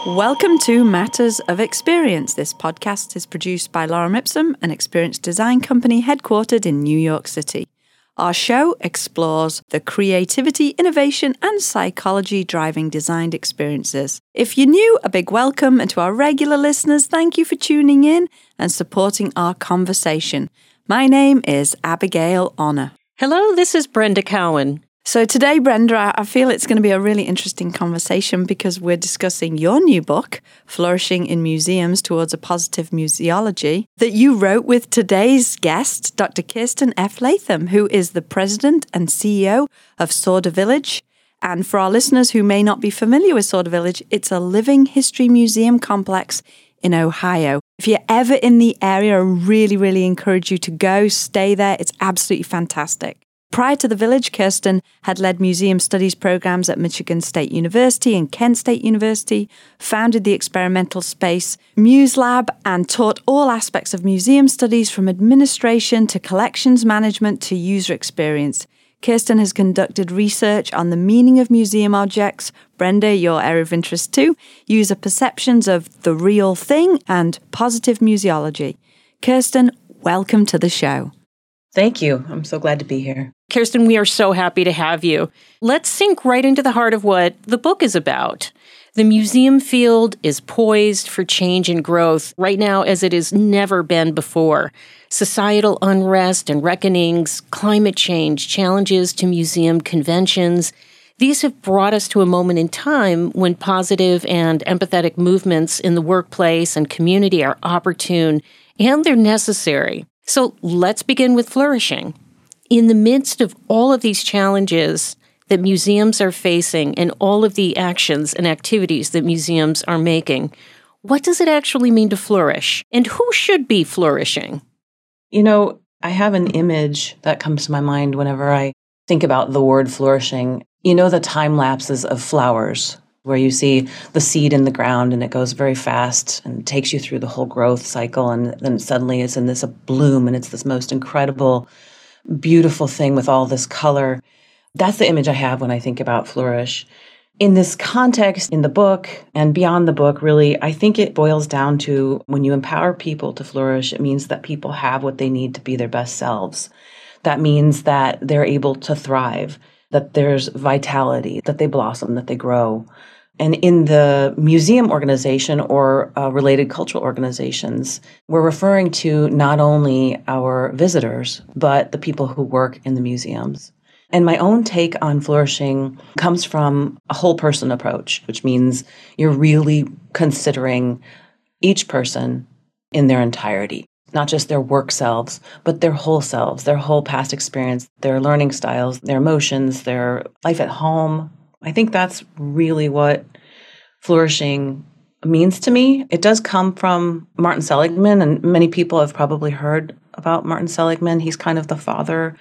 Welcome to Matters of Experience. This podcast is produced by Lorem Ipsum, an experience design company headquartered in New York City. Our show explores the creativity, innovation, and psychology driving designed experiences. If you're new, a big welcome, and to our regular listeners, thank you for tuning in and supporting our conversation. My name is Abigail Honor. Hello, this is Brenda Cowan. So today, Brenda, I feel it's going to be a really interesting conversation because we're discussing your new book, Flourishing in Museums Towards a Positive Museology, that you wrote with today's guest, Dr. Kirsten F. Latham, who is the president and CEO of Sorda Village. And for our listeners who may not be familiar with Sorda Village, it's a living history museum complex in Ohio. If you're ever in the area, I really encourage you to go, stay there. It's absolutely fantastic. Prior to the village, Kirsten had led museum studies programs at Michigan State University and Kent State University, founded the experimental space Muse Lab, and taught all aspects of museum studies from administration to collections management to user experience. Kirsten has conducted research on the meaning of museum objects, Brenda, your area of interest too, user perceptions of the real thing, and positive museology. Kirsten, welcome to the show. Thank you. I'm so glad to be here. Kirsten, we are so happy to have you. Let's sink right into the heart of what the book is about. The museum field is poised for change and growth right now as it has never been before. Societal unrest and reckonings, climate change, challenges to museum conventions, these have brought us to a moment in time when positive and empathetic movements in the workplace and community are opportune and they're necessary. So let's begin with flourishing. In the midst of all of these challenges that museums are facing and all of the actions and activities that museums are making, what does it actually mean to flourish? And who should be flourishing? You know, I have an image that comes to my mind whenever I think about the word flourishing. You know, the time lapses of flowers, where you see the seed in the ground and it goes very fast and takes you through the whole growth cycle. And then suddenly it's in this bloom and it's this most incredible, beautiful thing with all this color. That's the image I have when I think about flourish. In this context, in the book and beyond the book, really, I think it boils down to when you empower people to flourish, it means that people have what they need to be their best selves. That means that they're able to thrive, that there's vitality, that they blossom, that they grow. And in the museum organization or related cultural organizations, we're referring to not only our visitors, but the people who work in the museums. And my own take on flourishing comes from a whole person approach, which means you're really considering each person in their entirety, not just their work selves, but their whole selves, their whole past experience, their learning styles, their emotions, their life at home. I think that's really what flourishing means to me. It does come from Martin Seligman, and many people have probably heard about Martin Seligman. He's kind of the father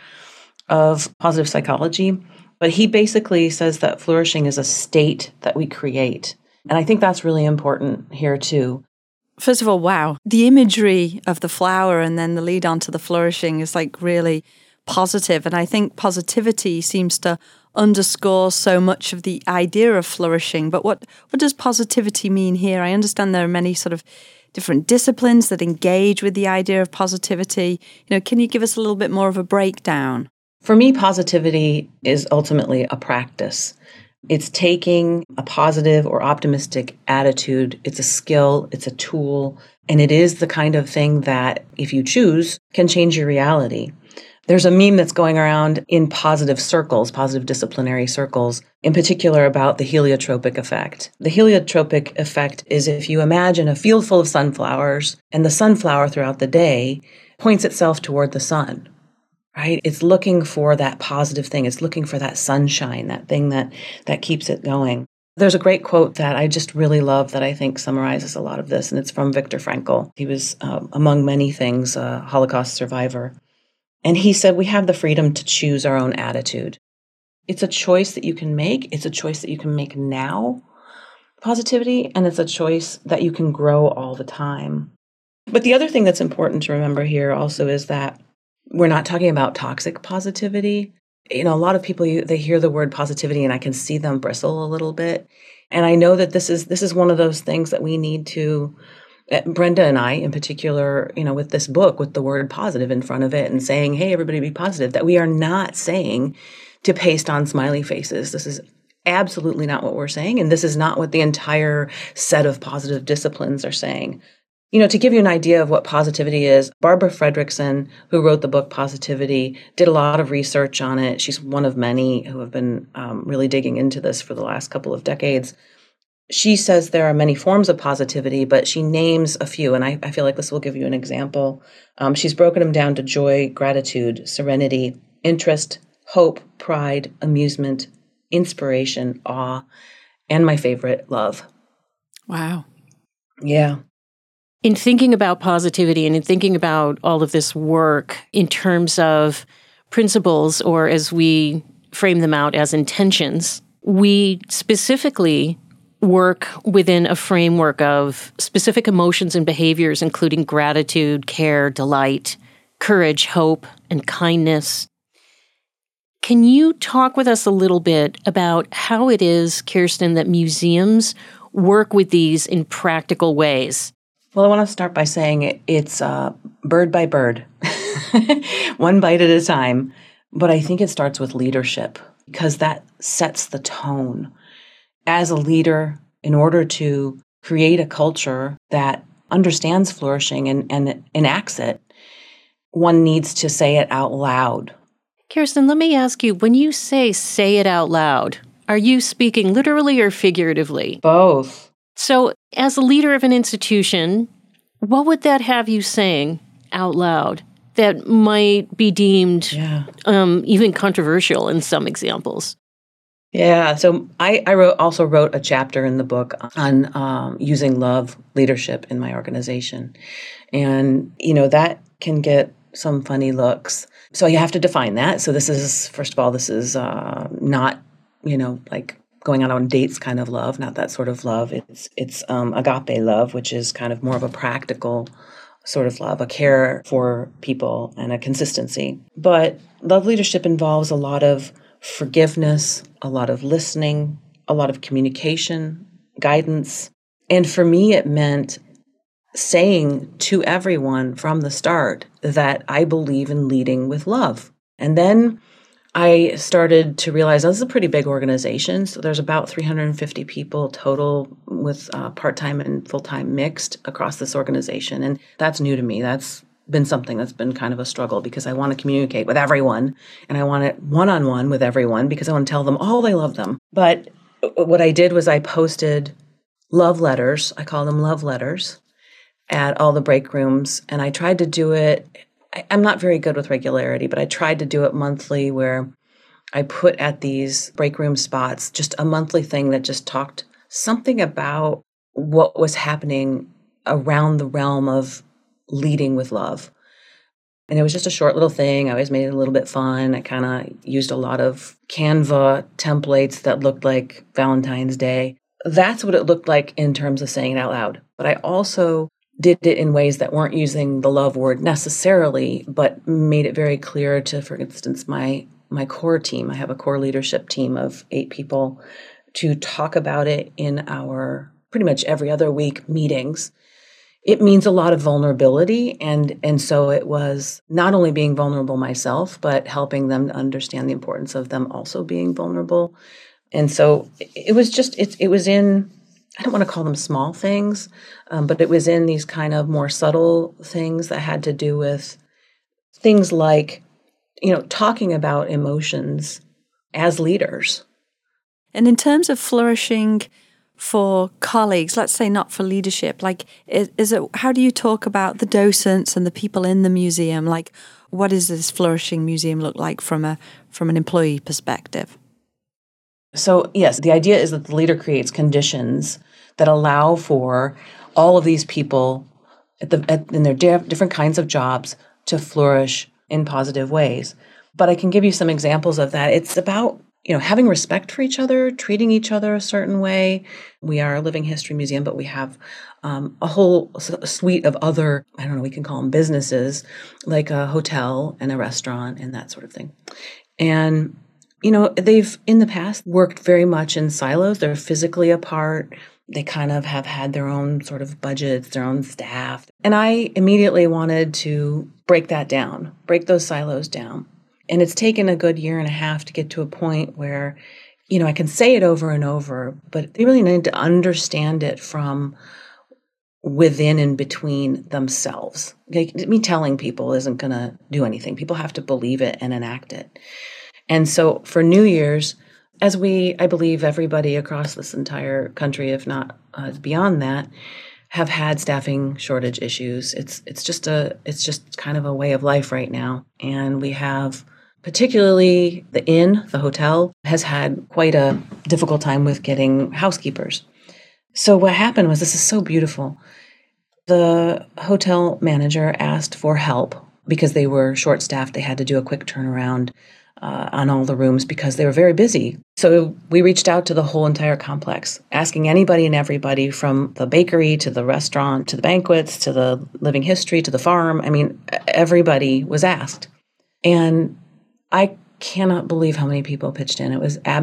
of positive psychology, but he basically says that flourishing is a state that we create. And I think that's really important here too. First of all, wow. The imagery of the flower and then the lead on to the flourishing is like really positive. And I think positivity seems to underscore so much of the idea of flourishing. But what does positivity mean here? I understand there are many sort of different disciplines that engage with the idea of positivity. You know, can you give us a little bit more of a breakdown? For me, positivity is ultimately a practice. It's taking a positive or optimistic attitude. It's a skill, it's a tool, and it is the kind of thing that, if you choose, can change your reality. There's a meme that's going around in positive circles, positive disciplinary circles, in particular about the heliotropic effect. The heliotropic effect is if you imagine a field full of sunflowers, and the sunflower throughout the day points itself toward the sun. Right? It's looking for that positive thing. It's looking for that sunshine, that thing that keeps it going. There's a great quote that I just really love that I think summarizes a lot of this, and it's from Viktor Frankl. He was, among many things, a Holocaust survivor. And he said, we have the freedom to choose our own attitude. It's a choice that you can make. It's a choice that you can make now, positivity, and it's a choice that you can grow all the time. But the other thing that's important to remember here also is that we're not talking about toxic positivity. A lot of people, they hear the word positivity and I can see them bristle a little bit. And I know that this is one of those things that we need to, Brenda and I in particular, with this book, with the word positive in front of it and saying, hey, everybody be positive, that we are not saying to paste on smiley faces. This is absolutely not what we're saying. And this is not what the entire set of positive disciplines are saying. To give you an idea of what positivity is, Barbara Fredrickson, who wrote the book Positivity, did a lot of research on it. She's one of many who have been really digging into this for the last couple of decades. She says there are many forms of positivity, but she names a few, and I feel like this will give you an example. She's broken them down to joy, gratitude, serenity, interest, hope, pride, amusement, inspiration, awe, and my favorite, love. Wow. Yeah. In thinking about positivity and in thinking about all of this work in terms of principles, or as we frame them out as intentions, we specifically work within a framework of specific emotions and behaviors, including gratitude, care, delight, courage, hope, and kindness. Can you talk with us a little bit about how it is, Kirsten, that museums work with these in practical ways? Well, I want to start by saying it's bird by bird, one bite at a time. But I think it starts with leadership because that sets the tone. As a leader, in order to create a culture that understands flourishing and enacts it, one needs to say it out loud. Kirsten, let me ask you, when you say it out loud, are you speaking literally or figuratively? Both. So, as a leader of an institution, what would that have you saying out loud that might be deemed even controversial in some examples? Yeah, so I also wrote a chapter in the book on using love leadership in my organization. And, that can get some funny looks. So you have to define that. So this is, first of all, not, like going out on dates kind of love, not that sort of love. It's agape love, which is kind of more of a practical sort of love, a care for people and a consistency. But love leadership involves a lot of forgiveness, a lot of listening, a lot of communication, guidance. And for me, it meant saying to everyone from the start that I believe in leading with love. And then I started to realize this is a pretty big organization. So there's about 350 people total with part-time and full-time mixed across this organization. And that's new to me. That's been something that's been kind of a struggle because I want to communicate with everyone and I want it one-on-one with everyone because I want to tell them all I love them. But what I did was I posted love letters. I call them love letters at all the break rooms. And I tried to do it. I'm not very good with regularity, but I tried to do it monthly where I put at these break room spots just a monthly thing that just talked something about what was happening around the realm of leading with love. And it was just a short little thing. I always made it a little bit fun. I kind of used a lot of Canva templates that looked like Valentine's Day. That's what it looked like in terms of saying it out loud. But I also did it in ways that weren't using the love word necessarily, but made it very clear to, for instance, my core team. I have a core leadership team of 8 people to talk about it in our pretty much every other week meetings. It means a lot of vulnerability. And so it was not only being vulnerable myself, but helping them to understand the importance of them also being vulnerable. And so it was just, it was in, I don't want to call them small things, but it was in these kind of more subtle things that had to do with things like, talking about emotions as leaders. And in terms of flourishing for colleagues, let's say not for leadership, like, is it, how do you talk about the docents and the people in the museum? Like, what does this flourishing museum look like from an employee perspective? So yes, the idea is that the leader creates conditions that allow for all of these people in their different kinds of jobs to flourish in positive ways. But I can give you some examples of that. It's about, having respect for each other, treating each other a certain way. We are a living history museum, but we have a whole suite of other, we can call them businesses, like a hotel and a restaurant and that sort of thing. And, they've in the past worked very much in silos. They're physically apart. They kind of have had their own sort of budgets, their own staff. And I immediately wanted to break that down, break those silos down. And it's taken a good year and a half to get to a point where, I can say it over and over, but they really need to understand it from within and between themselves. Like, me telling people isn't going to do anything. People have to believe it and enact it. And so for New Year's, as I believe everybody across this entire country, if not beyond that, have had staffing shortage issues. It's just kind of a way of life right now. And we have, particularly the hotel, has had quite a difficult time with getting housekeepers. So what happened was, this is so beautiful. The hotel manager asked for help because they were short-staffed. They had to do a quick turnaround on all the rooms because they were very busy. So we reached out to the whole entire complex, asking anybody and everybody, from the bakery to the restaurant to the banquets to the living history to the farm. I mean, everybody was asked. And I cannot believe how many people pitched in.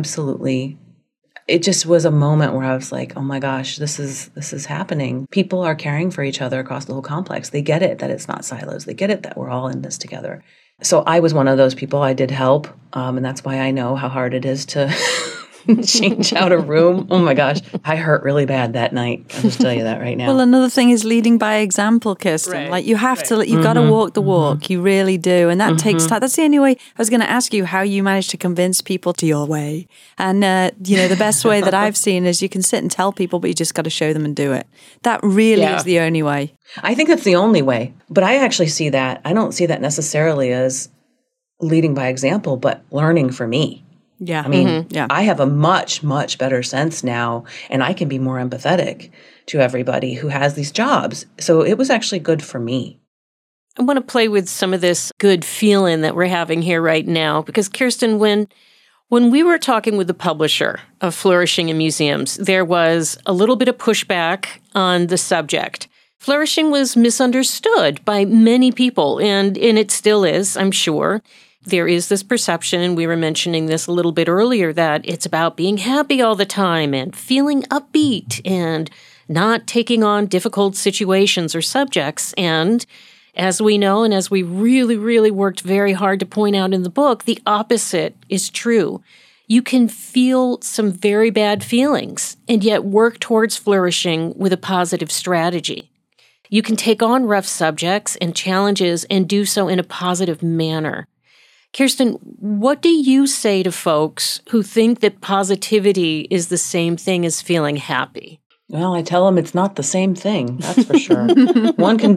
It just was a moment where I was like, oh my gosh, this is happening. People are caring for each other across the whole complex. They get it that it's not silos. They get it that we're all in this together. So I was one of those people. I did help. And that's why I know how hard it is to change out a room. Oh my gosh. I hurt really bad that night. I'll just tell you that right now. Well, another thing is leading by example, Kirsten. Right. Like, you've got to walk the walk. You really do. And that takes time. That's the only way. I was going to ask you how you managed to convince people to your way. And, the best way that I've seen is you can sit and tell people, but you just got to show them and do it. That really is the only way. I think that's the only way. But I actually see that. I don't see that necessarily as leading by example, but learning for me. Yeah. I mean, I have a much, much better sense now, and I can be more empathetic to everybody who has these jobs. So it was actually good for me. I want to play with some of this good feeling that we're having here right now, because Kirsten, when we were talking with the publisher of Flourishing in Museums, there was a little bit of pushback on the subject. Flourishing was misunderstood by many people, and it still is, I'm sure. There is this perception, and we were mentioning this a little bit earlier, that it's about being happy all the time and feeling upbeat and not taking on difficult situations or subjects. And as we know, and as we really, really worked very hard to point out in the book, the opposite is true. You can feel some very bad feelings and yet work towards flourishing with a positive strategy. You can take on rough subjects and challenges and do so in a positive manner. Kirsten, what do you say to folks who think that positivity is the same thing as feeling happy? Well, I tell them it's not the same thing, that's for sure. One can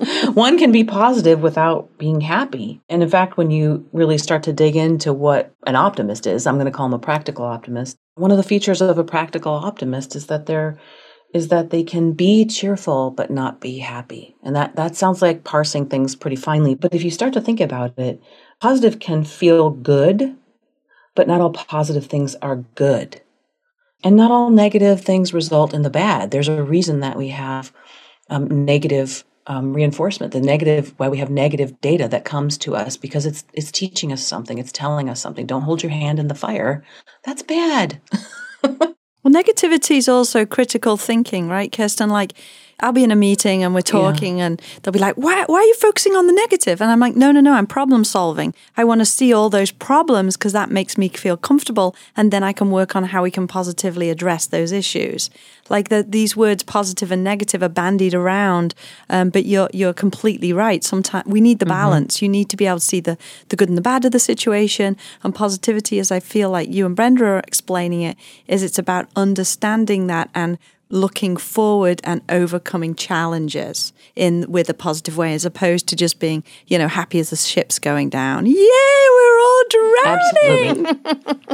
be positive without being happy. And in fact, when you really start to dig into what an optimist is, I'm going to call them a practical optimist. One of the features of a practical optimist is that they can be cheerful but not be happy. And that sounds like parsing things pretty finely. But if you start to think about it, positive can feel good, but not all positive things are good. And not all negative things result in the bad. There's a reason that we have negative reinforcement, why we have negative data that comes to us, because it's teaching us something. It's telling us something. Don't hold your hand in the fire. That's bad. Well, negativity is also critical thinking, right, Kirsten? Like, I'll be in a meeting and we're talking and they'll be like, why are you focusing on the negative? And I'm like, no, I'm problem solving. I want to see all those problems because that makes me feel comfortable, and then I can work on how we can positively address those issues. Like these words positive and negative are bandied around, but you're completely right. Sometimes we need the balance. You need to be able to see the good and the bad of the situation. And positivity, as I feel like you and Brenda are explaining it, is it's about understanding that and looking forward and overcoming challenges with a positive way, as opposed to just being, happy as the ship's going down. Yay, we're all drowning. Absolutely.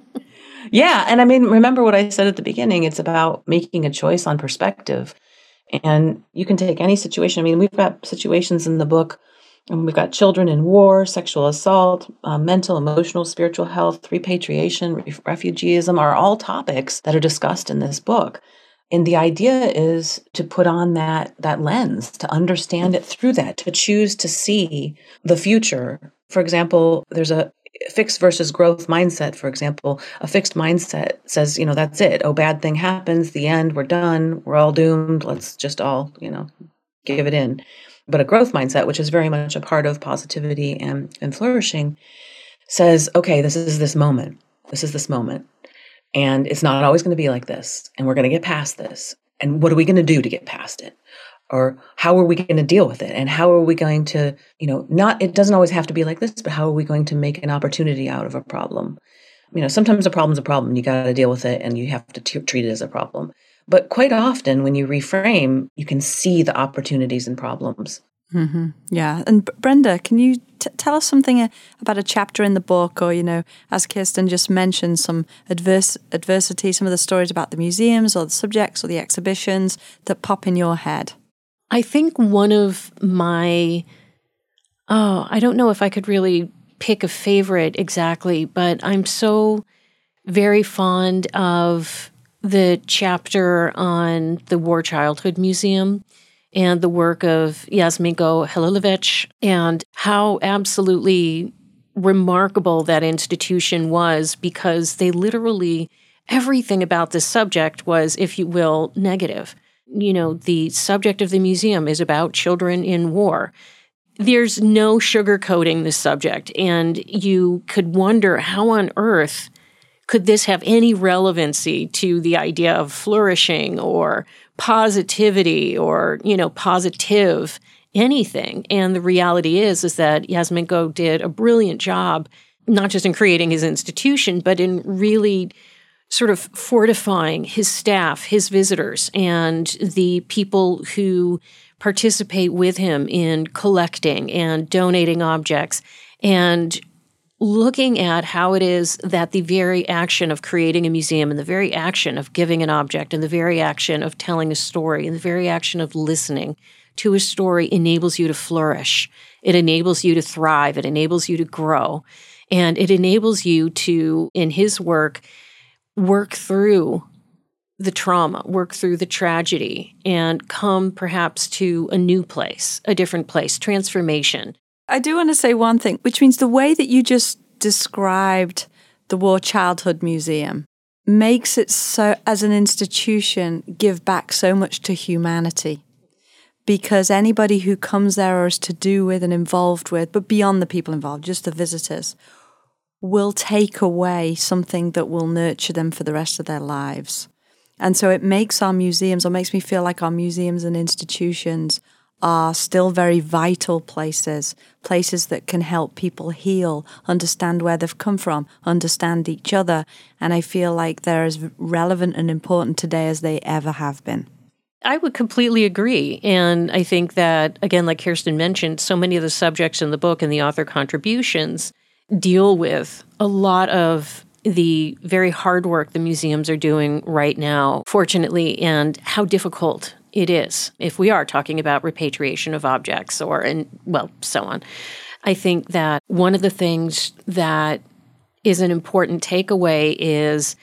Yeah. And I mean, remember what I said at the beginning, it's about making a choice on perspective. And you can take any situation. I mean, we've got situations in the book, and we've got children in war, sexual assault, mental, emotional, spiritual health, repatriation, refugeeism are all topics that are discussed in this book. And the idea is to put on that lens, to understand it through that, to choose to see the future. For example, there's a fixed versus growth mindset, for example, a fixed mindset says, that's it. Oh, bad thing happens, the end, we're done, we're all doomed, let's just all, give it in. But a growth mindset, which is very much a part of positivity and flourishing, says, okay, this is this moment. This is this moment. And it's not always going to be like this. And we're going to get past this. And what are we going to do to get past it? Or how are we going to deal with it? And how are we going to, it doesn't always have to be like this, but how are we going to make an opportunity out of a problem? Sometimes a problem's a problem. You got to deal with it and you have to treat it as a problem. But quite often when you reframe, you can see the opportunities and problems. Mm-hmm. Yeah. And Brenda, can you tell us something about a chapter in the book, or, as Kirsten just mentioned, some adversity, some of the stories about the museums or the subjects or the exhibitions that pop in your head? I think one of my, I don't know if I could really pick a favorite exactly, but I'm so very fond of the chapter on the War Childhood Museum and the work of Jasminko Halilovic, and how absolutely remarkable that institution was, because they literally, everything about this subject was, if you will, negative. The subject of the museum is about children in war. There's no sugarcoating this subject, and you could wonder how on earth could this have any relevancy to the idea of flourishing or positivity or, positive anything. And the reality is that Jasminko did a brilliant job, not just in creating his institution, but in really sort of fortifying his staff, his visitors, and the people who participate with him in collecting and donating objects, and looking at how it is that the very action of creating a museum and the very action of giving an object and the very action of telling a story and the very action of listening to a story enables you to flourish. It enables you to thrive. It enables you to grow. And it enables you to, in his work through the trauma, work through the tragedy, and come perhaps to a new place, a different place, transformation. I do want to say one thing, which means the way that you just described the War Childhood Museum makes it so, as an institution, give back so much to humanity. Because anybody who comes there or is to do with and involved with, but beyond the people involved, just the visitors, will take away something that will nurture them for the rest of their lives. And so it makes our museums, or makes me feel like our museums and institutions are still very vital places that can help people heal, understand where they've come from, understand each other. And I feel like they're as relevant and important today as they ever have been. I would completely agree. And I think that, again, like Kirsten mentioned, so many of the subjects in the book and the author contributions deal with a lot of the very hard work the museums are doing right now, fortunately, and how difficult it is if we are talking about repatriation of objects so on. I think that one of the things that is an important takeaway is,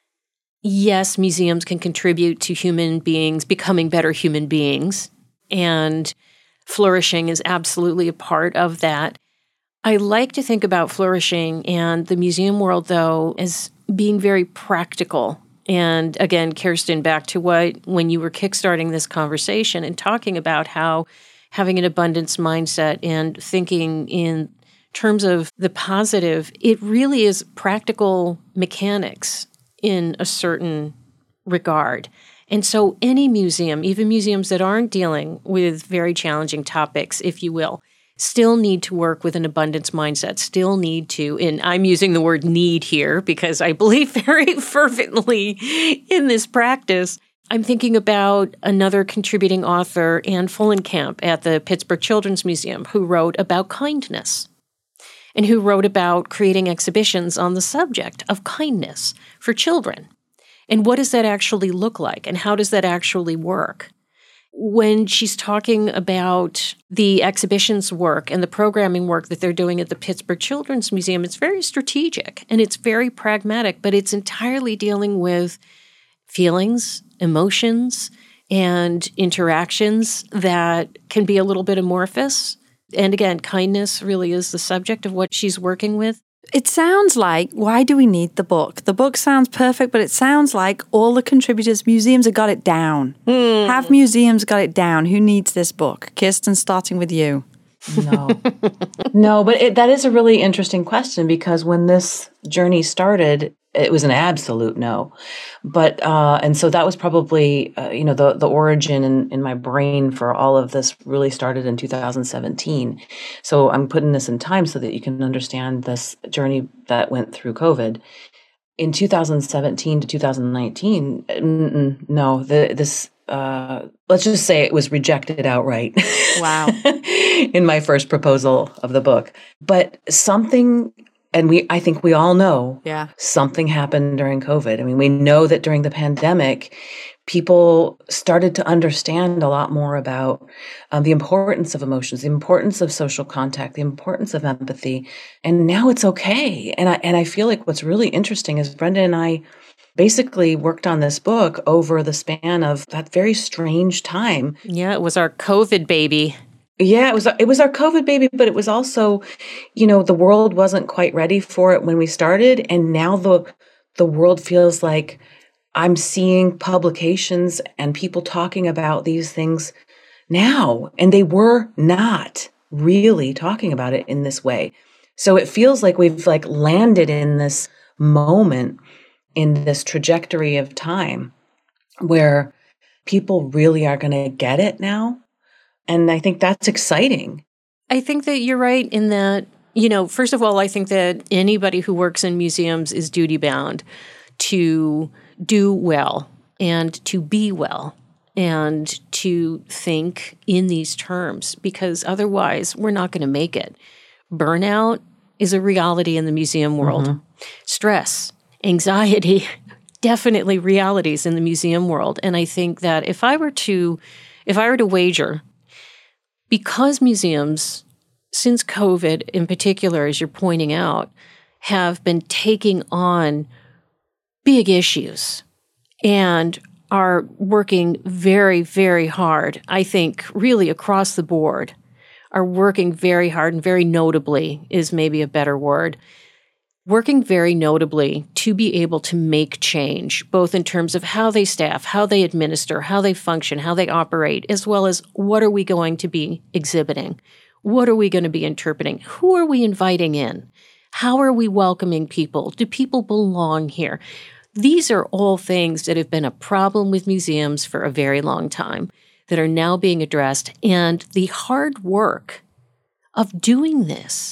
yes, museums can contribute to human beings becoming better human beings, and flourishing is absolutely a part of that. I like to think about flourishing and the museum world, though, as being very practical. And again, Kirsten, back to when you were kickstarting this conversation and talking about how having an abundance mindset and thinking in terms of the positive, it really is practical mechanics in a certain regard. And so any museum, even museums that aren't dealing with very challenging topics, if you will, still need to work with an abundance mindset, still need to, and I'm using the word need here because I believe very fervently in this practice. I'm thinking about another contributing author, Anne Fullenkamp at the Pittsburgh Children's Museum, who wrote about kindness and who wrote about creating exhibitions on the subject of kindness for children. And what does that actually look like? And how does that actually work? When she's talking about the exhibitions work and the programming work that they're doing at the Pittsburgh Children's Museum, it's very strategic and it's very pragmatic, but it's entirely dealing with feelings, emotions, and interactions that can be a little bit amorphous. And again, kindness really is the subject of what she's working with. It sounds like, why do we need the book? The book sounds perfect, but it sounds like all the contributors, museums have got it down. Have museums got it down? Who needs this book? Kirsten, starting with you. No, but that is a really interesting question, because when this journey started, it was an absolute no. But, and so that was probably, the origin in my brain for all of this really started in 2017. So I'm putting this in time so that you can understand this journey that went through COVID. In 2017 to 2019, let's just say it was rejected outright. Wow. In my first proposal of the book. But something, and I think we all know, something happened during COVID. I mean, we know that during the pandemic, people started to understand a lot more about the importance of emotions, the importance of social contact, the importance of empathy. And now it's okay. And I feel like what's really interesting is Brenda and I basically worked on this book over the span of that very strange time. Yeah, it was our COVID baby. Yeah, it was our COVID baby, but it was also, the world wasn't quite ready for it when we started. And now the world feels like I'm seeing publications and people talking about these things now, and they were not really talking about it in this way. So it feels like we've landed in this moment, in this trajectory of time where people really are going to get it now. And I think that's exciting. I think that you're right in that, first of all, I think that anybody who works in museums is duty bound to do well and to be well and to think in these terms, because otherwise we're not going to make it. Burnout is a reality in the museum world. Mm-hmm. Stress, anxiety, definitely realities in the museum world. And I think that if I were to wager, because museums, since COVID in particular, as you're pointing out, have been taking on big issues and are working very, very hard, I think really across the board, are working very hard, and very notably is maybe a better word, working very notably to be able to make change, both in terms of how they staff, how they administer, how they function, how they operate, as well as what are we going to be exhibiting? What are we going to be interpreting? Who are we inviting in? How are we welcoming people? Do people belong here? These are all things that have been a problem with museums for a very long time that are now being addressed. And the hard work of doing this,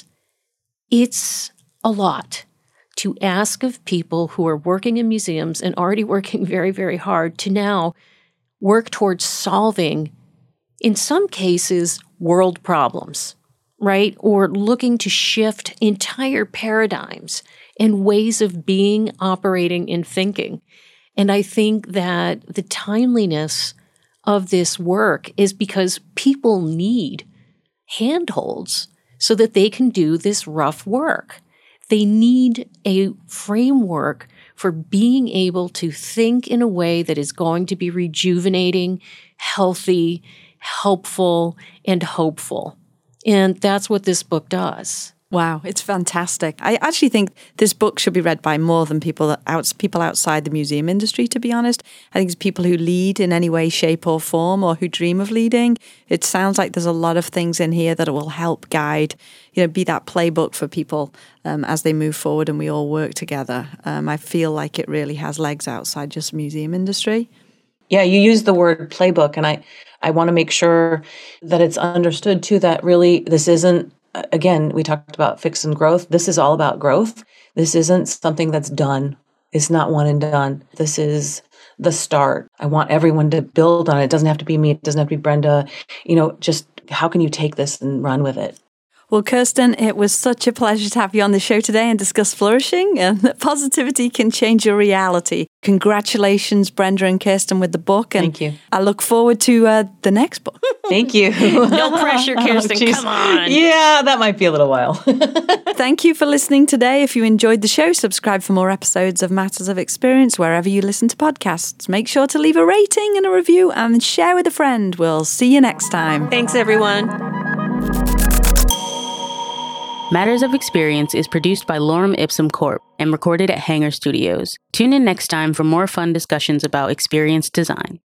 it's a lot to ask of people who are working in museums and already working very, very hard to now work towards solving, in some cases, world problems, right? Or looking to shift entire paradigms and ways of being, operating, and thinking. And I think that the timeliness of this work is because people need handholds so that they can do this rough work. They need a framework for being able to think in a way that is going to be rejuvenating, healthy, helpful, and hopeful. And that's what this book does. Wow, it's fantastic. I actually think this book should be read by more than people outside the museum industry, to be honest. I think it's people who lead in any way, shape or form, or who dream of leading. It sounds like there's a lot of things in here that will help guide, be that playbook for people as they move forward and we all work together. I feel like it really has legs outside just museum industry. Yeah, you use the word playbook, and I want to make sure that it's understood too that really this isn't, again, we talked about fix and growth. This is all about growth. This isn't something that's done. It's not one and done. This is the start. I want everyone to build on it. It doesn't have to be me. It doesn't have to be Brenda. Just how can you take this and run with it? Well, Kirsten, it was such a pleasure to have you on the show today and discuss flourishing and that positivity can change your reality. Congratulations, Brenda and Kirsten, with the book. And thank you. I look forward to the next book. Thank you. No pressure, Kirsten. Come on. Yeah, that might be a little while. Thank you for listening today. If you enjoyed the show, subscribe for more episodes of Matters of Experience wherever you listen to podcasts. Make sure to leave a rating and a review and share with a friend. We'll see you next time. Thanks, everyone. Matters of Experience is produced by Lorem Ipsum Corp. And recorded at Hangar Studios. Tune in next time for more fun discussions about experience design.